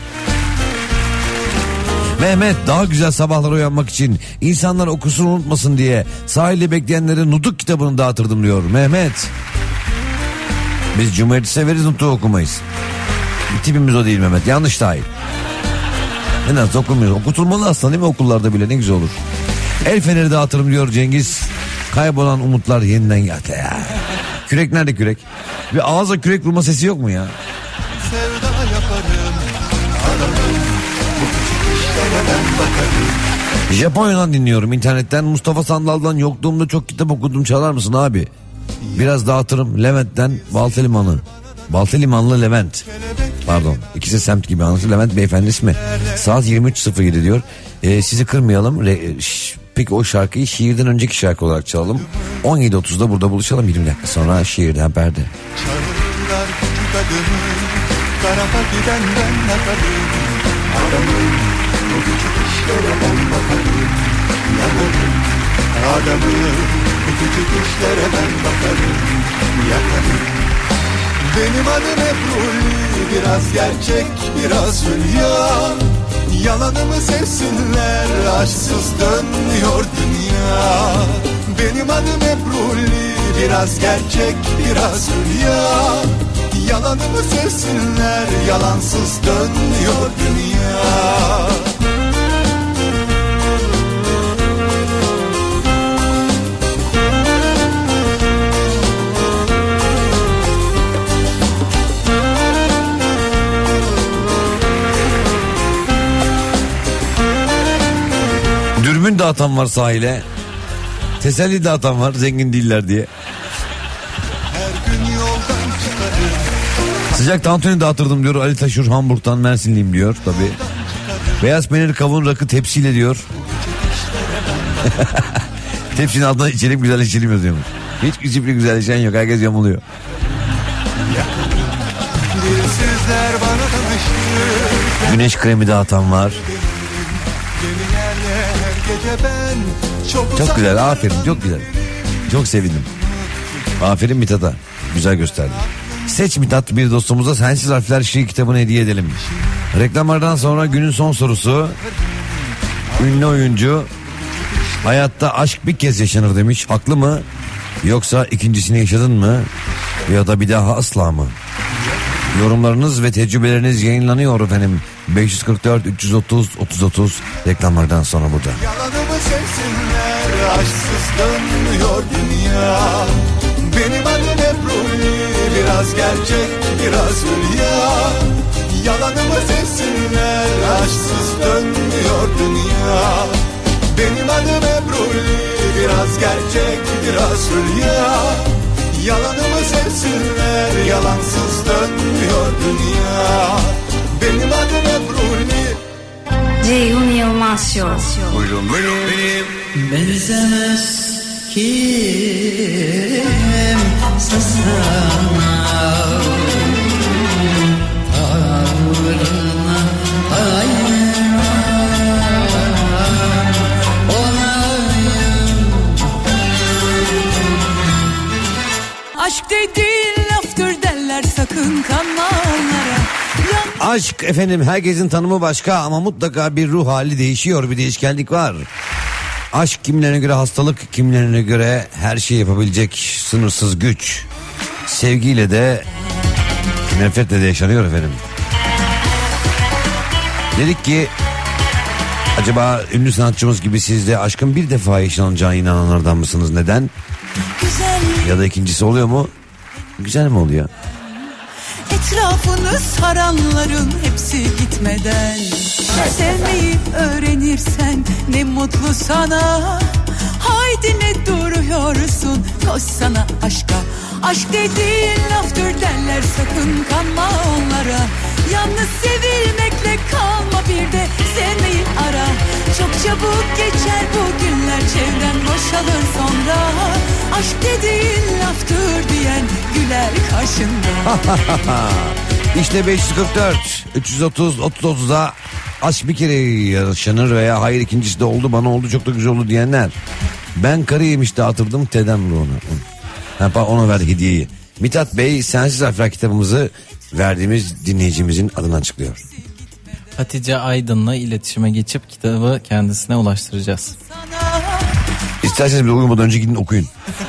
Mehmet, daha güzel sabahlara uyanmak için, insanlar okusunu unutmasın diye sahilde bekleyenlere Nutuk kitabını dağıtırdım diyor Mehmet. Biz Cumhuriyet'i severiz, Nutuk'u okumayız. Tipimiz o değil Mehmet, yanlış dahil. En az okumuyoruz. Okutulmalı aslında değil mi okullarda bile, ne güzel olur. El feneri dağıtırım diyor Cengiz. Kaybolan umutlar yeniden yat ya. Kürek nerede kürek? Bir ağza kürek vurma sesi yok mu ya? Sevda yaparım, ararım, bu küçük işlere ben bakarım. Japonya'dan dinliyorum internetten. Mustafa Sandal'dan yokluğumda çok kitap okudum, çalar mısın abi? Biraz dağıtırım Levent'ten Baltalimanlı. Baltalimanlı Levent. Pardon, ikisi semt gibi anlatır. Levent beyefendi ismi. Saat 23.07 diyor. Sizi kırmayalım. Peki o şarkıyı şiirden önceki şarkı olarak çalalım. 17.30'da burada buluşalım, 20 dakika sonra şiirden perde. Çağırırlar küçük adımı, tarafa giden ben bakarım. Adamım, bu küçük işlere ben bakarım. Yakarım, adamım, bu küçük işlere ben bakarım. Yakarım. Benim adım Ebruli, biraz gerçek, biraz hülya. Yalanımı sevsinler, aşksız dönmüyor dünya. Benim adım Ebruli, biraz gerçek, biraz hülya. Yalanımı sevsinler, yalansız dönmüyor dünya. Dürbün dağıtan var sahile. Teselli dağıtan var, zengin değiller diye. Sıcak tantuni dağıtırdım diyor Ali Taşur, Hamburg'dan, Mersinliyim diyor tabi. Beyaz peynir, kavun, rakı tepsiyle diyor. Tepsinin altına içelim güzel içelim yazıyormuş. Hiç küçük bir güzel içen yok, herkes yamuluyor. Güneş kremi dağıtan var. Çok güzel, aferin, çok güzel. Çok sevindim. Aferin Mithat'a, güzel gösterdi. Seç Mithat, bir dostumuza Sensiz Harfler şiir kitabını hediye edelim. Reklamlardan sonra günün son sorusu. Ünlü oyuncu hayatta aşk bir kez yaşanır demiş, haklı mı? Yoksa ikincisini yaşadın mı? Ya da bir daha asla mı? Yorumlarınız ve tecrübeleriniz yayınlanıyor efendim. 544 330 30 reklamlardan sonra burada. Yalanımı sevsinler, aşksız dönmüyor dünya. Benim adım Ebruli, biraz gerçek, biraz hülya. Yalanımı sevsinler, aşksız dönmüyor dünya. Benim adım Ebruli, biraz gerçek, biraz hülya. Yalanımı sevsinler, yalansız dönmüyor dünya. Benim adım Ebruli. Ceyhun Yılmaz Show. Buyurun benim. Benzemez kim sana, tavrına hayran olayım. Aşk dediğin laftır derler, sakın kanma onlara. Aşk efendim, herkesin tanımı başka ama mutlaka bir ruh hali değişiyor, bir değişkenlik var. Aşk kimilerine göre hastalık, kimilerine göre her şeyi yapabilecek sınırsız güç. Sevgiyle de nefretle de yaşanıyor efendim. Dedik ki acaba ünlü sanatçımız gibi siz de aşkın bir defa yaşanacağına inananlardan mısınız? Neden? Ya da ikincisi oluyor mu? Güzel mi oluyor? Etrafını saranların hepsi gitmeden sevmeyi öğrenirsen ne mutlu sana. Haydi ne duruyorsun, koş sana aşka. Aşk dediğin laftır derler, sakın kanma onlara. Yalnız sevilmekle kalma, bir de sevmeyi ara. Çok çabuk geçer bu günler, çevren boşalır sonra. Aşk dediğin laftır diyen güler karşında. İşte 544 330 30'da aşk bir kere yaşanır veya hayır ikincisi de oldu, bana oldu, çok da güzel oldu diyenler. Ben karı yemiş dağıtırdım Tedem Ruh'una. Ona verdik hediyeyi. Mithat Bey Sensiz Harfler kitabımızı verdiğimiz dinleyicimizin adını açıklıyor. Hatice Aydın'la iletişime geçip kitabı kendisine ulaştıracağız. İsterseniz bir uyumadan önce gidin okuyun.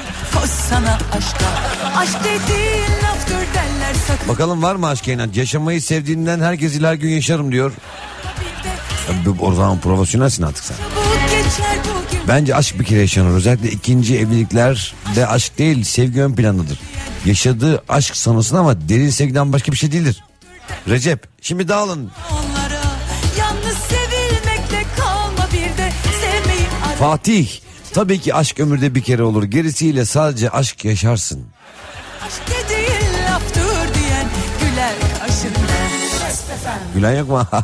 Bakalım var mı aşk inat? Yaşamayı sevdiğinden herkes her gün yaşarım diyor. O zaman profesyonelsin artık sen. Bence aşk bir kere yaşanır. Özellikle ikinci evliliklerde aşk değil, sevgi ön plandadır. Yaşadığı aşk sanılsın ama derin sevgiden başka bir şey değildir. Recep, şimdi dağılın. Fatih, tabii ki aşk ömürde bir kere olur. Gerisiyle sadece aşk yaşarsın. Aşk dediğin laftır diyen güler karşında. Gülen yok mu?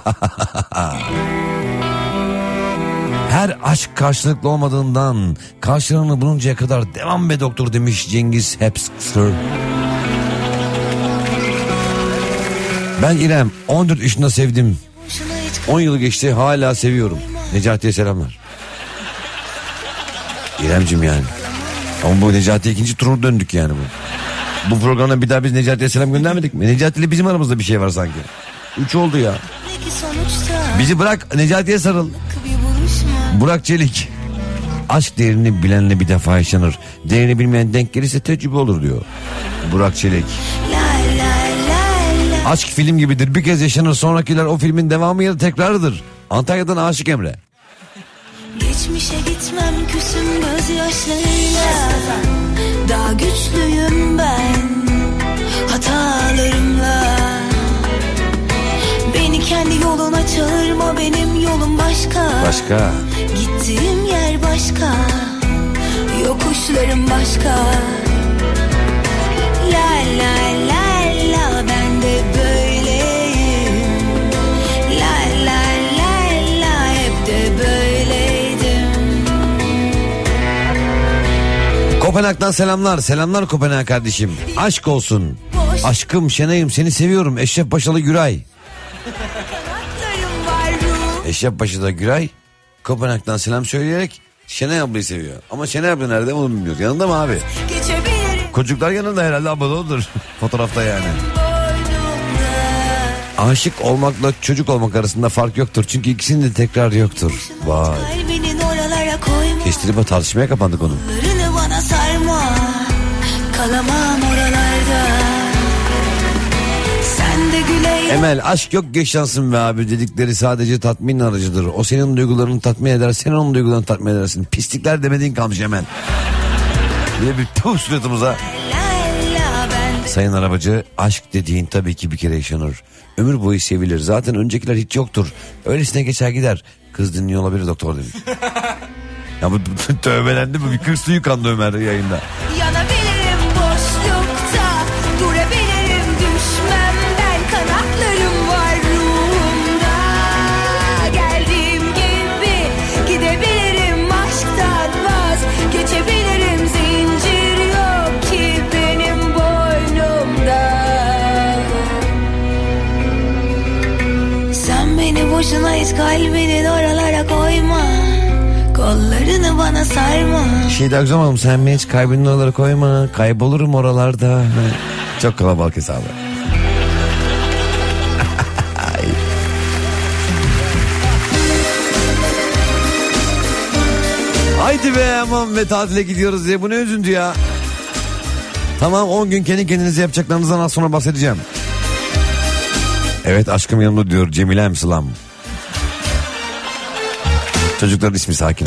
Her aşk karşılıklı olmadığından karşılığını buluncaya kadar devam be doktor demiş Cengiz Hepsker. Ben İrem 14 yaşında sevdim. 10 yıl geçti, hala seviyorum. Necati'ye selamlar. İremcim yani. Ama bu Necati'ye ikinci turu döndük yani bu. Bu programda bir daha biz Necati'ye selam göndermedik mi? Necati ile bizim aramızda bir şey var sanki. 3 oldu ya. Bizi bırak, Necati'ye sarıl. Burak Çelik. Aşk değerini bilenle bir defa yaşanır. Değerini bilmeyen denk gelirse tecrübe olur diyor Burak Çelik. Aşk film gibidir, bir kez yaşanır, sonrakiler o filmin devamı ya da tekrarıdır. Antalya'dan Aşık Emre. Geçmişe gitmem küsüm gözyaşlarıyla. Daha güçlüyüm ben hatalarımla. Beni kendi yoluna çağırma, benim yolum başka. Başka. Gittiğim yer başka. Yokuşlarım başka. La la la la, ben de böyleyim. La la la la, hep de böyleydim. Kopenhag'dan selamlar. Selamlar Kopenhag kardeşim. Aşk olsun. Aşkım Şenay'ım, seni seviyorum. Eşref Paşalı Güray. Eşref Paşa'da Güray Kopenhag'dan selam söyleyerek Şenay ablayı seviyor. Ama Şenay abla nerede onu bilmiyoruz. Yanında mı abi? Çocuklar yanında herhalde, abla olur. Fotoğrafta yani. Aşık olmakla çocuk olmak arasında fark yoktur. Çünkü ikisinin de tekrar yoktur. Vay. Kestirip tartışmaya kapandık onu. Bana sarma, kalamam oralarda. Sen de güle. Emel, aşk yok yaşansın be abi dedikleri sadece tatmin aracıdır. O senin duygularını tatmin eder, sen onun duygularını tatmin edersin. Pislikler demediğin kalmış Emel. Böyle bir tuh suratımıza. Sayın arabacı, aşk dediğin tabii ki bir kere yaşanır. Ömür boyu sevilir. Zaten öncekiler hiç yoktur. Öylesine geçer gider. Kız dinliyor olabilir doktor demiş. Ya bu tövbelendi mi? Bir kır suyu kandı Ömer yayında. Yanabilirim boşlukta, durabilirim düşmemden, kanatlarım var ruhumda. Geldiğim gibi gidebilirim, aşktan vazgeçebilirim. Zincir yok ki benim boynumda. Sen beni boşuna hiç kalbinin oralara koyma. Kollarını bana sarma. Şey daha güzel olmadım, sen beni hiç kalbinin oralara koyma, kaybolurum oralarda. Çok kalabalık hesabı. Haydi be aman ve tatile gidiyoruz diye, bu ne üzüntü ya. Tamam, 10 gün kendi kendinize yapacaklarınızdan az sonra bahsedeceğim. Evet aşkım yanımda diyor Cemile Emsılam. Çocukların ismi, sakin ol.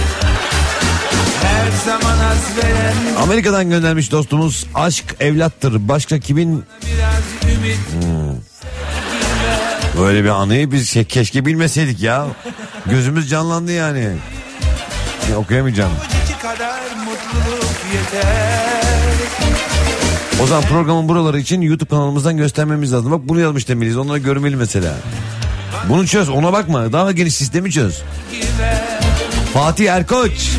Amerika'dan göndermiş dostumuz, aşk evlattır, başka kimin... Böyle bir anıyı biz keşke bilmeseydik ya. Gözümüz canlandı yani. Okuyamayacağım. O zaman programın buraları için YouTube kanalımızdan göstermemiz lazım. Bak bunu yazmış demeliyiz, onları görmeli mesela. Bunu çöz, ona bakma, daha geniş sistemi çöz. Fatih Erkoç.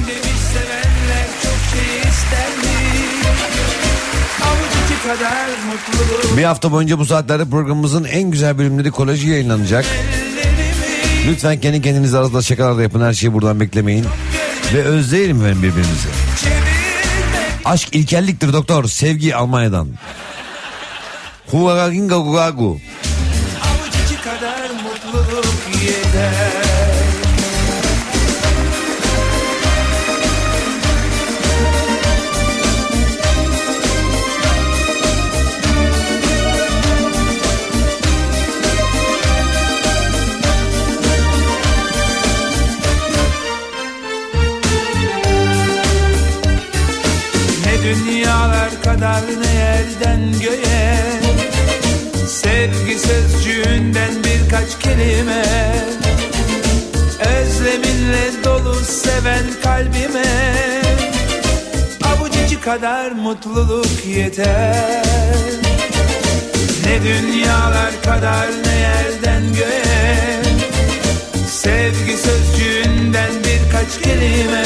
Bir hafta boyunca bu saatlerde programımızın en güzel bölümleri kolajı yayınlanacak. Lütfen kendi kendinize arada şakalar da yapın, her şeyi buradan beklemeyin. Ve özleyelim birbirimizi. Aşk ilkelliktir doktor. Sevgi Almanya'dan. Huagaginga Gugagu. Avuç içi kadar mutluluk yeter. Dünyalar kadar ne yerden göğe, sevgi sözcüğünden birkaç kelime, özleminle dolu seven kalbime, avuç içi kadar mutluluk yeter. Ne dünyalar kadar ne yerden göğe, sevgi sözcüğünden birkaç kelime,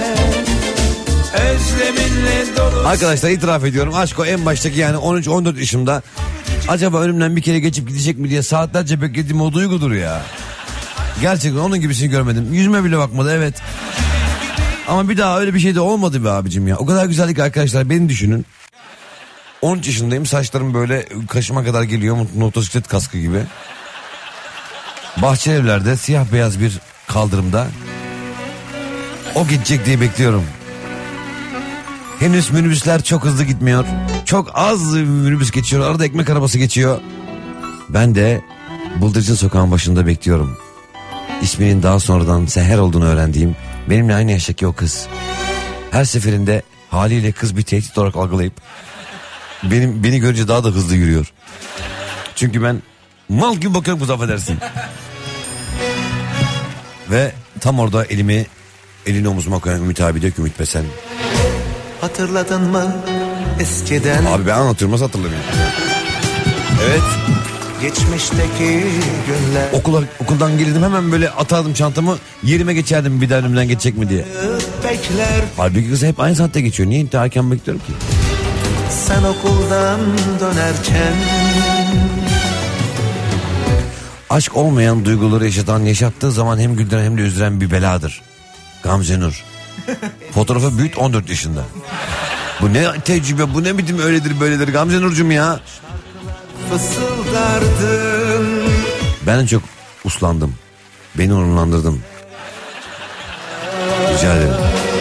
özleminle dolu. Arkadaşlar itiraf ediyorum, aşk o en baştaki yani 13-14 yaşımda acaba önümden bir kere geçip gidecek mi diye saatlerce beklediğim o duygudur ya. Gerçekten onun gibisini görmedim. Yüzüme bile bakmadı, evet. Ama bir daha öyle bir şey de olmadı be abicim ya. O kadar güzellik arkadaşlar, beni düşünün. 13 yaşındayım, saçlarım böyle kaşıma kadar geliyor, motosiklet kaskı gibi. Bahçelievler'de siyah beyaz bir kaldırımda o gidecek diye bekliyorum. Henüz minibüsler çok hızlı gitmiyor. Çok az minibüs geçiyor. Arada ekmek arabası geçiyor. Ben de Bıldırcın Sokağı'nın başında bekliyorum. İsminin daha sonradan Seher olduğunu öğrendiğim benimle aynı yaştaki o kız. Her seferinde haliyle kız bir tehdit olarak algılayıp beni görünce daha da hızlı yürüyor. Çünkü ben mal gibi bakıyorum kız, affedersin. Ve tam orada elini omuzuma koyan Ümit abi diyor ki, Ümit be sen. Hatırladın mı eskiden? Abi ben anlatıyorum, nasıl hatırlamıyorum? Evet. Geçmişteki günler. Okuldan gelirdim, hemen böyle atardım çantamı, yerime geçerdim bir daha önümden geçecek mi diye. Bekler. Halbuki kız hep aynı saatte geçiyor. Niye erken bekliyorum ki? Sen okuldan dönerken. Aşk olmayan duyguları yaşattığı zaman hem güldüren hem de üzdüren bir beladır. Gamze Nur. Fotoğrafı büyüt, 14 yaşında. Bu ne tecrübe, bu ne biçim öyledir böyledir Gamze Nurcuğum ya. Fısıldardın. Ben çok uslandım. Beni onurlandırdın. Rica ederim.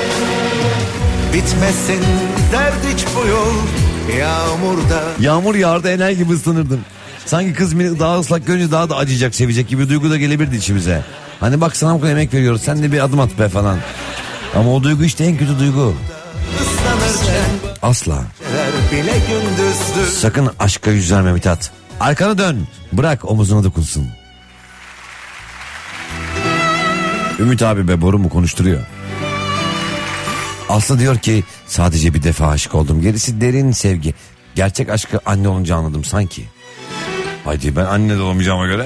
Bitmesin dert hiç bu yol yağmurda. Yağmur yağardı, ener gibi ıslanırdım. Sanki kız beni daha ıslak görünce daha da acıyacak, sevecek gibi duygu da gelebilirdi içimize. Hani bak sana bu kadar emek veriyoruz, sen de bir adım at be falan. Ama o duygu işte en kötü duygu. Asla. Sakın aşka yüz verme Mithat. Arkana dön. Bırak omuzuna dokunsun. Ümit abi be, boru mu konuşturuyor. Aslı diyor ki sadece bir defa aşık oldum. Gerisi derin sevgi. Gerçek aşkı anne olunca anladım sanki. Haydi ben anne de olamayacağıma göre.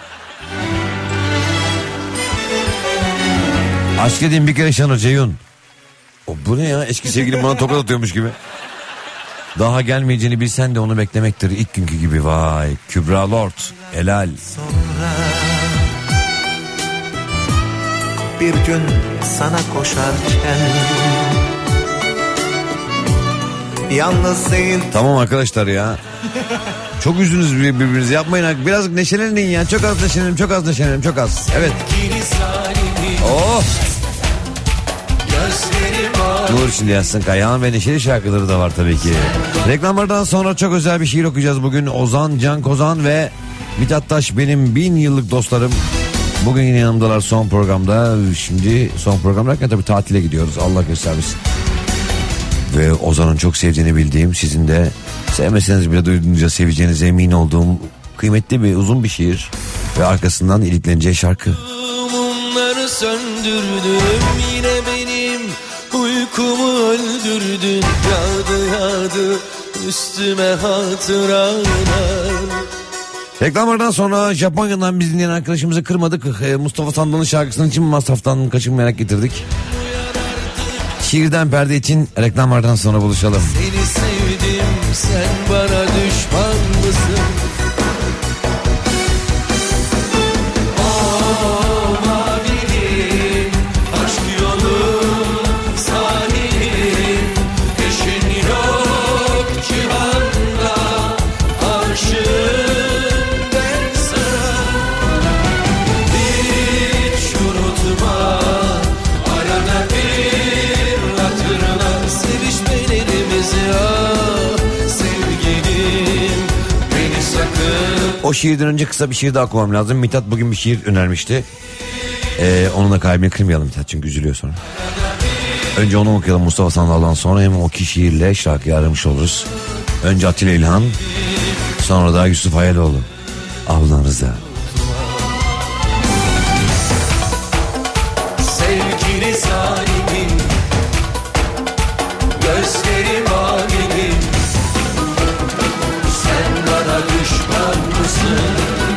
Aşk dediğim bir kere yaşanır Ceyhun. Bu ne ya, eski sevgilim bana tokat atıyormuş gibi. Daha gelmeyeceğini bilsen de onu beklemektir ilk günkü gibi. Vay Kübra Lord, helal. Sonra bir gün sana koşarken yalnız değil. Tamam arkadaşlar ya. Çok üzdünüz birbirinizi, yapmayın. Biraz neşelenin ya. Çok az neşelenin, çok az neşelenin, çok az. Evet. Oh. için de yazsın. Kayağın ve neşeli şarkıları da var tabii ki. Reklamlardan sonra çok özel bir şiir okuyacağız bugün. Ozan, Can Kozan ve Mithat Taş benim 1000 yıllık dostlarım. Bugün yine yanımdalar son programda. Şimdi son program derken tabii tatile gidiyoruz. Allah göstermesin. Ve Ozan'ın çok sevdiğini bildiğim, sizin de sevmeseniz bile duyduğunuzca seveceğinize emin olduğum kıymetli bir uzun bir şiir. Ve arkasından ilikleneceği şarkı. Mumları söndürdüm, yine benim uykumu öldürdün. Yağdı üstüme hatıralar. Reklamlardan sonra Japonya'dan biz dinleyen arkadaşımızı kırmadık. Mustafa Sandal'ın şarkısının için masraftan kaçınmayarak getirdik. Şiirden perde için reklamlardan sonra buluşalım. Seni sevdim, sen bana düşman mısın? O mavinin aşk yolu sahilim, eşin yok cihanda, aşığım ben sana. Hiç unutma, arada bir hatırla sevişmelerimizi ah sevgilim, beni sakın. O şiirden önce kısa bir şiir daha okumam lazım. Mithat bugün bir şiir önermişti. Onunla kalbini kırmayalım Mithat, çünkü üzülüyor sonra. Önce onu okuyalım Mustafa Sandal'dan, sonra hem o iki şiirle şarkıyı aramış oluruz. Önce Atilla İlhan, sonra da Yusuf Hayaloğlu. Ablan Rıza. Sevgili zalimim, gözlerim avinim, sen bana düşman mısın?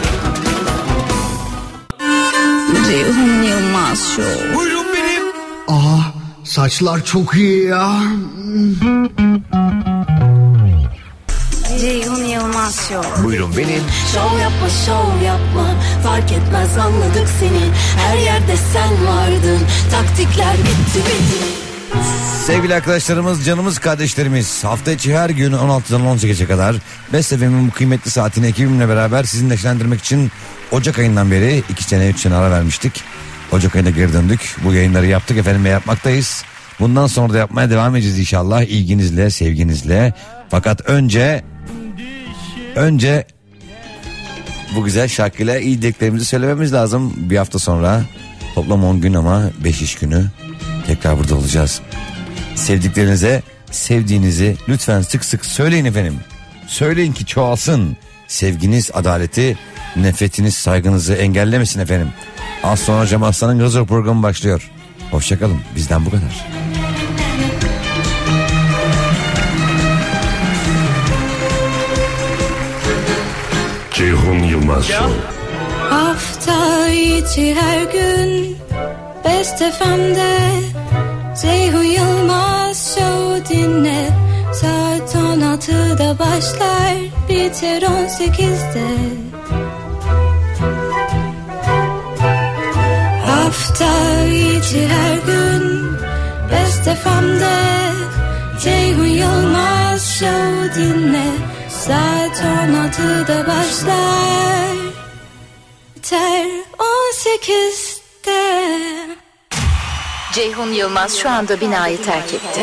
Ceyhun Yılmaz Show. Buyurun benim. Saçlar çok iyi ya. Ceyhun Yılmaz Show. Buyurun benim. Şov yapma şov yapma, fark etmez anladık seni. Her yerde sen vardın, taktikler bitti. Sevgili arkadaşlarımız, canımız kardeşlerimiz, hafta içi her gün 16'dan 18'e kadar Best FM'in bu kıymetli saatini ekibimle beraber sizinle neşelendirmek için Ocak ayından beri 2 sene 3 sene ara vermiştik. Ocak ayında geri döndük. Bu yayınları yaptık efendim ve yapmaktayız. Bundan sonra da yapmaya devam edeceğiz inşallah, ilginizle, sevginizle. Fakat önce bu güzel şarkıyla iyi dileklerimizi söylememiz lazım. Bir hafta sonra toplam 10 gün ama 5 iş günü tekrar burada olacağız. Sevdiklerinize sevdiğinizi lütfen sık sık söyleyin efendim. Söyleyin ki çoğalsın. Sevginiz adaleti, nefretiniz saygınızı engellemesin efendim. Az sonra Cem Arslan'ın Gazor programı başlıyor. Hoşçakalın, bizden bu kadar. Ceyhun Yılmaz Show. Hafta içi her gün Best FM'de Ceyhun Yılmaz Show dinle. Saat 16'da başlar, biter 18'de. Hafta içi her gün Best FM'de Ceyhun Yılmaz Show dinle. Saat 16'da başlar, biter 18'de. Ceyhun Yılmaz şu anda binayı terk etti.